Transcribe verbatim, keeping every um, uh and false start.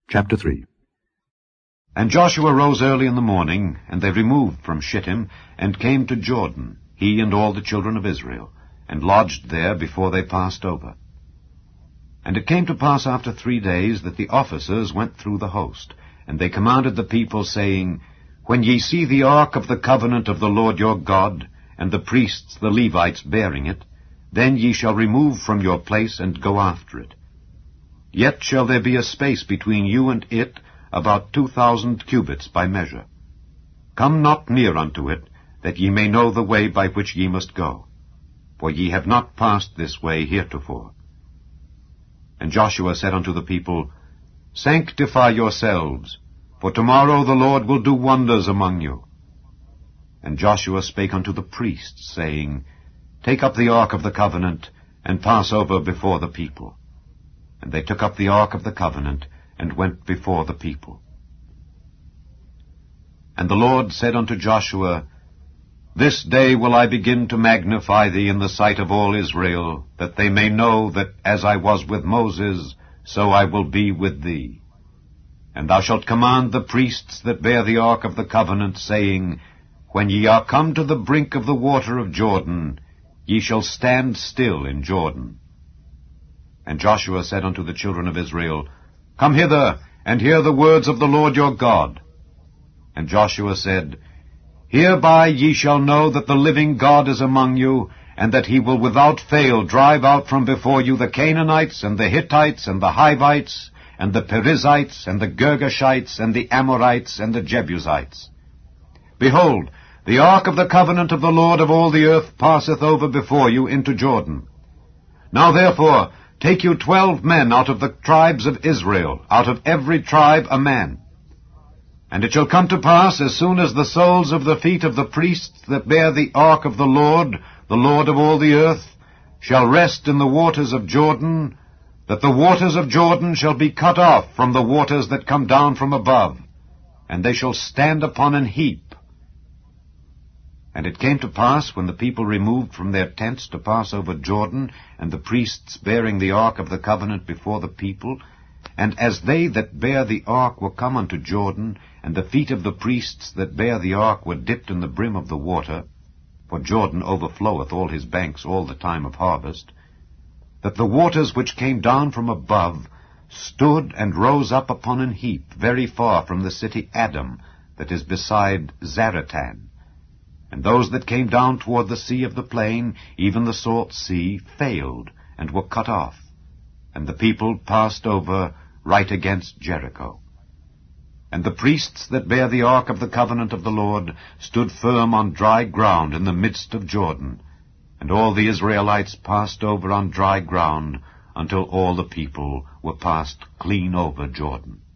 Chapter three. And Joshua rose early in the morning, and they removed from Shittim, and came to Jordan, he and all the children of Israel, and lodged there before they passed over. And it came to pass after three days that the officers went through the host, and they commanded the people, saying, When ye see the ark of the covenant of the Lord your God, and the priests the Levites bearing it, then ye shall remove from your place and go after it. Yet shall there be a space between you and it, about two thousand cubits by measure. Come not near unto it, that ye may know the way by which ye must go. For ye have not passed this way heretofore. And Joshua said unto the people, Sanctify yourselves, for tomorrow the Lord will do wonders among you. And Joshua spake unto the priests, saying, Take up the ark of the covenant, and pass over before the people. And they took up the ark of the covenant, and went before the people. And the Lord said unto Joshua, This day will I begin to magnify thee in the sight of all Israel, that they may know that as I was with Moses, so I will be with thee. And thou shalt command the priests that bear the ark of the covenant, saying, When ye are come to the brink of the water of Jordan, ye shall stand still in Jordan. And Joshua said unto the children of Israel, Come hither, and hear the words of the Lord your God. And Joshua said, Hereby ye shall know that the living God is among you, and that he will without fail drive out from before you the Canaanites, and the Hittites, and the Hivites, and the Perizzites, and the Girgashites, and the Amorites, and the Jebusites. Behold, the ark of the covenant of the Lord of all the earth passeth over before you into Jordan. Now therefore, take you twelve men out of the tribes of Israel, out of every tribe a man. And it shall come to pass, as soon as the soles of the feet of the priests that bear the ark of the Lord, the Lord of all the earth, shall rest in the waters of Jordan, that the waters of Jordan shall be cut off from the waters that come down from above, and they shall stand upon an heap. And it came to pass, when the people removed from their tents to pass over Jordan, and the priests bearing the ark of the covenant before the people, and as they that bear the ark were come unto Jordan, and the feet of the priests that bear the ark were dipped in the brim of the water, for Jordan overfloweth all his banks all the time of harvest, that the waters which came down from above stood and rose up upon an heap very far from the city Adam, that is beside Zaratan. And those that came down toward the sea of the plain, even the salt sea, failed, and were cut off. And the people passed over right against Jericho. And the priests that bear the ark of the covenant of the Lord stood firm on dry ground in the midst of Jordan. And all the Israelites passed over on dry ground, until all the people were passed clean over Jordan.